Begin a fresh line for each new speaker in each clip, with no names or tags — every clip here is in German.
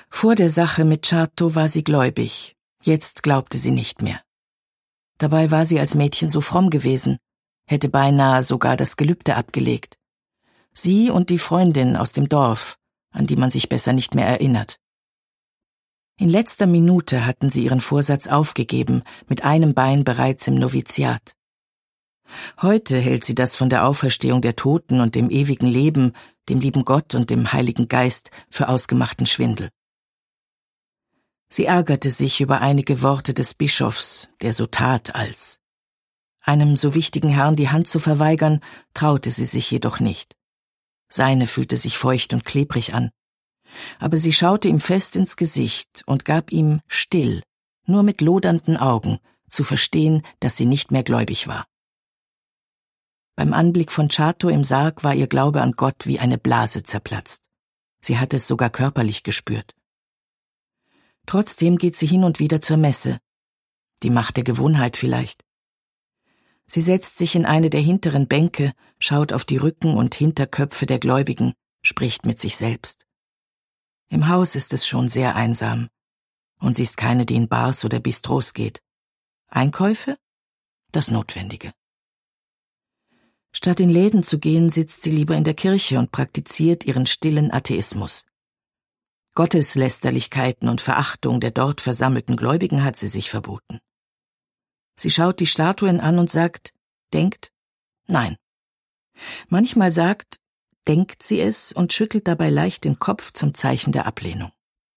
Vor der Sache mit Certo war sie gläubig, jetzt glaubte sie nicht mehr. Dabei war sie als Mädchen so fromm gewesen, hätte beinahe sogar das Gelübde abgelegt. Sie und die Freundin aus dem Dorf, an die man sich besser nicht mehr erinnert. In letzter Minute hatten sie ihren Vorsatz aufgegeben, mit einem Bein bereits im Noviziat. Heute hält sie das von der Auferstehung der Toten und dem ewigen Leben, dem lieben Gott und dem Heiligen Geist für ausgemachten Schwindel. Sie ärgerte sich über einige Worte des Bischofs, der so tat als. Einem so wichtigen Herrn die Hand zu verweigern, traute sie sich jedoch nicht. Seine fühlte sich feucht und klebrig an. Aber sie schaute ihm fest ins Gesicht und gab ihm still, nur mit lodernden Augen, zu verstehen, dass sie nicht mehr gläubig war. Beim Anblick von Certo im Sarg war ihr Glaube an Gott wie eine Blase zerplatzt. Sie hatte es sogar körperlich gespürt. Trotzdem geht sie hin und wieder zur Messe. Die Macht der Gewohnheit vielleicht. Sie setzt sich in eine der hinteren Bänke, schaut auf die Rücken und Hinterköpfe der Gläubigen, spricht mit sich selbst. Im Haus ist es schon sehr einsam. Und sie ist keine, die in Bars oder Bistros geht. Einkäufe? Das Notwendige. Statt in Läden zu gehen, sitzt sie lieber in der Kirche und praktiziert ihren stillen Atheismus. Gotteslästerlichkeiten und Verachtung der dort versammelten Gläubigen hat sie sich verboten. Sie schaut die Statuen an und sagt, denkt, nein. Manchmal sagt, denkt sie es und schüttelt dabei leicht den Kopf zum Zeichen der Ablehnung.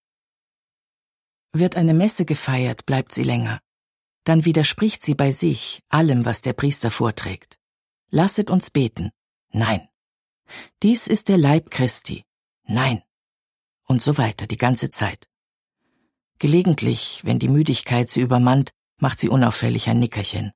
Wird eine Messe gefeiert, bleibt sie länger. Dann widerspricht sie bei sich allem, was der Priester vorträgt. Lasset uns beten. Nein. Dies ist der Leib Christi. Nein. Und so weiter, die ganze Zeit. Gelegentlich, wenn die Müdigkeit sie übermannt, macht sie unauffällig ein Nickerchen.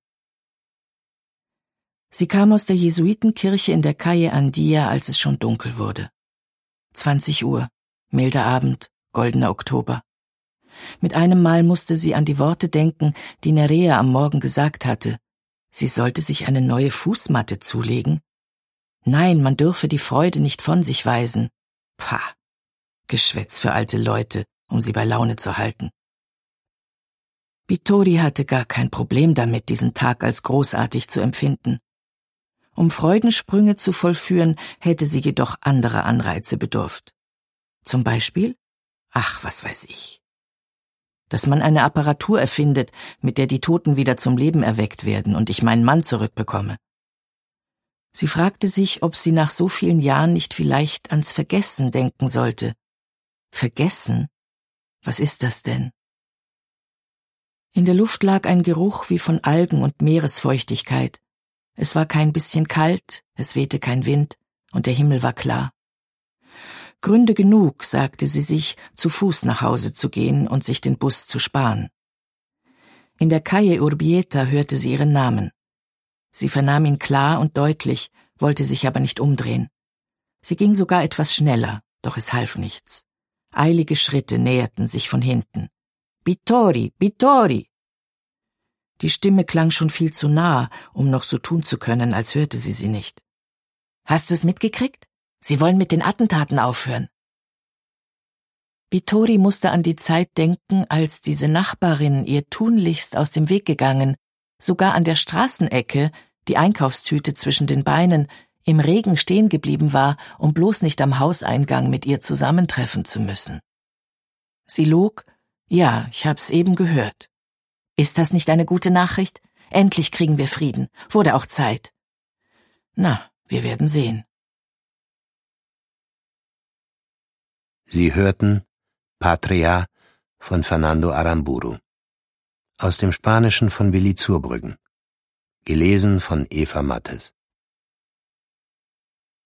Sie kam aus der Jesuitenkirche in der Calle Andia, als es schon dunkel wurde. 20 Uhr, milder Abend, goldener Oktober. Mit einem Mal musste sie an die Worte denken, die Nerea am Morgen gesagt hatte. Sie sollte sich eine neue Fußmatte zulegen. Nein, man dürfe die Freude nicht von sich weisen. Pah, Geschwätz für alte Leute, um sie bei Laune zu halten. Vittori hatte gar kein Problem damit, diesen Tag als großartig zu empfinden. Um Freudensprünge zu vollführen, hätte sie jedoch anderer Anreize bedurft. Zum Beispiel? Ach, was weiß ich. Dass man eine Apparatur erfindet, mit der die Toten wieder zum Leben erweckt werden und ich meinen Mann zurückbekomme. Sie fragte sich, ob sie nach so vielen Jahren nicht vielleicht ans Vergessen denken sollte. Vergessen? Was ist das denn? In der Luft lag ein Geruch wie von Algen und Meeresfeuchtigkeit. Es war kein bisschen kalt, es wehte kein Wind und der Himmel war klar. Gründe genug, sagte sie sich, zu Fuß nach Hause zu gehen und sich den Bus zu sparen. In der Calle Urbieta hörte sie ihren Namen. Sie vernahm ihn klar und deutlich, wollte sich aber nicht umdrehen. Sie ging sogar etwas schneller, doch es half nichts. Eilige Schritte näherten sich von hinten. Vittori, Vittori! Die Stimme klang schon viel zu nah, um noch so tun zu können, als hörte sie nicht. Hast du es mitgekriegt? Sie wollen mit den Attentaten aufhören. Vittori musste an die Zeit denken, als diese Nachbarin ihr tunlichst aus dem Weg gegangen, sogar an der Straßenecke, die Einkaufstüte zwischen den Beinen, im Regen stehen geblieben war, um bloß nicht am Hauseingang mit ihr zusammentreffen zu müssen. Sie log, ja, ich hab's eben gehört. Ist das nicht eine gute Nachricht? Endlich kriegen wir Frieden. Wurde auch Zeit. Na, wir werden sehen.
Sie hörten Patria von Fernando Aramburu. Aus dem Spanischen von Willi Zurbrüggen. Gelesen von Eva Mattes.